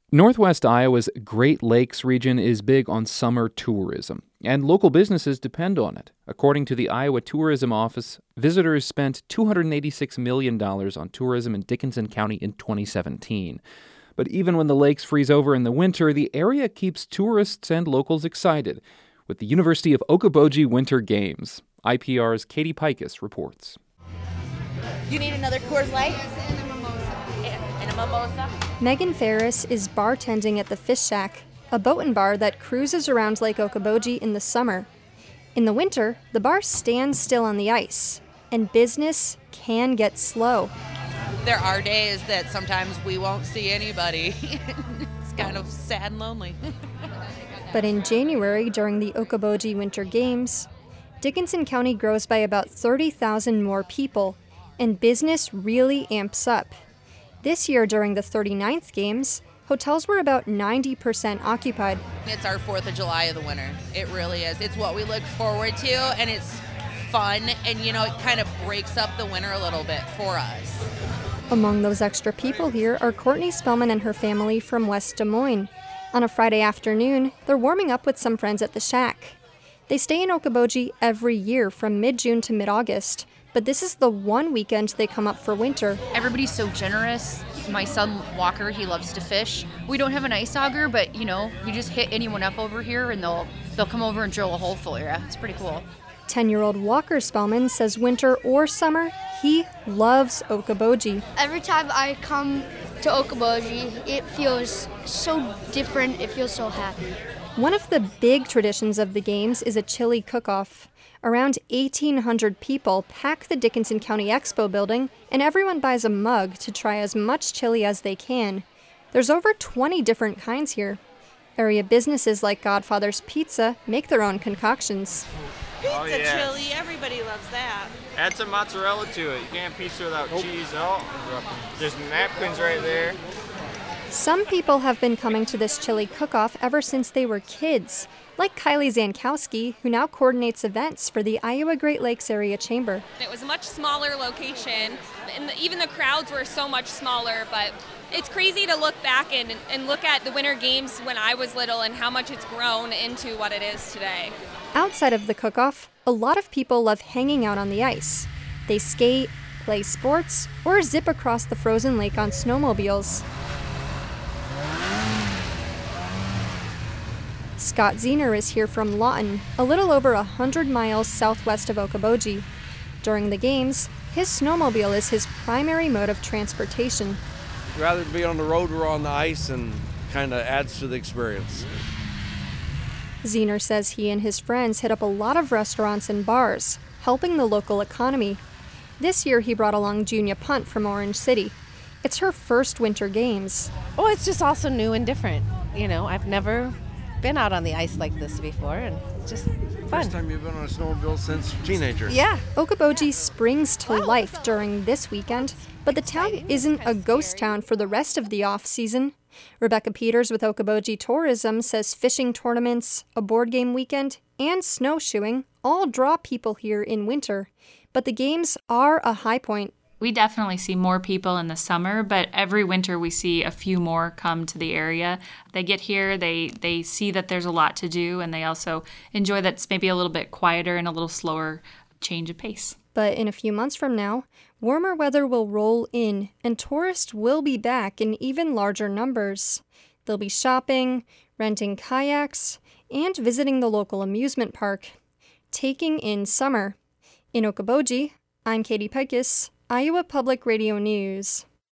Northwest Iowa's Great Lakes region is big on summer tourism, and local businesses depend on it. According to the Iowa Tourism Office, visitors spent $286 million on tourism in Dickinson County in 2017. But even when the lakes freeze over in the winter, the area keeps tourists and locals excited with the University of Okoboji Winter Games. IPR's Katie Pikus reports. You need another Coors Light? And a mimosa? Megan Ferris is bartending at the Fish Shack, a boat and bar that cruises around Lake Okoboji in the summer. In the winter, the bar stands still on the ice, and business can get slow. There are days that sometimes we won't see anybody. It's kind of sad and lonely. But in January, during the Okoboji Winter Games, Dickinson County grows by about 30,000 more people, and business really amps up. This year, during the 39th Games, hotels were about 90% occupied. It's our 4th of July of the winter. It really is. It's what we look forward to, and it's fun, and, it kind of breaks up the winter a little bit for us. Among those extra people here are Courtney Spellman and her family from West Des Moines. On a Friday afternoon, they're warming up with some friends at the Shack. They stay in Okoboji every year from mid-June to mid-August, but this is the one weekend they come up for winter. Everybody's so generous. My son Walker, he loves to fish. We don't have an ice auger, but you just hit anyone up over here and they'll come over and drill a hole for you. It's pretty cool. 10-year-old Walker Spellman says winter or summer, he loves Okoboji. Every time I come to Okoboji, it feels so different. It feels so happy. One of the big traditions of the games is a chili cook-off. Around 1,800 people pack the Dickinson County Expo building, and everyone buys a mug to try as much chili as they can. There's over 20 different kinds here. Area businesses like Godfather's Pizza make their own concoctions. Pizza chili, everybody loves that. Add some mozzarella to it. You can't have pizza without cheese. Oh, there's napkins right there. Some people have been coming to this chili cook-off ever since they were kids, like Kylie Zankowski, who now coordinates events for the Iowa Great Lakes Area Chamber. It was a much smaller location, and even the crowds were so much smaller, but it's crazy to look back and look at the Winter Games when I was little and how much it's grown into what it is today. Outside of the cook-off, a lot of people love hanging out on the ice. They skate, play sports, or zip across the frozen lake on snowmobiles. Scott Zener is here from Lawton, a little over 100 miles southwest of Okoboji. During the games, his snowmobile is his primary mode of transportation. I'd rather be on the road or on the ice, and kind of adds to the experience. Zener says he and his friends hit up a lot of restaurants and bars, helping the local economy. This year he brought along Junia Punt from Orange City. It's her first Winter Games. Oh, it's just also new and different. I've never been out on the ice like this before, and it's just fun. First time you've been on a snowmobile since teenager. Yeah. Okoboji springs to life during this weekend, but the town isn't a ghost town for the rest of the off-season. Rebecca Peters with Okoboji Tourism says fishing tournaments, a board game weekend, and snowshoeing all draw people here in winter. But the games are a high point. We definitely see more people in the summer, but every winter we see a few more come to the area. They get here, they see that there's a lot to do, and they also enjoy that it's maybe a little bit quieter and a little slower change of pace. But in a few months from now, warmer weather will roll in, and tourists will be back in even larger numbers. They'll be shopping, renting kayaks, and visiting the local amusement park, taking in summer. In Okoboji, I'm Katie Pikus, Iowa Public Radio News.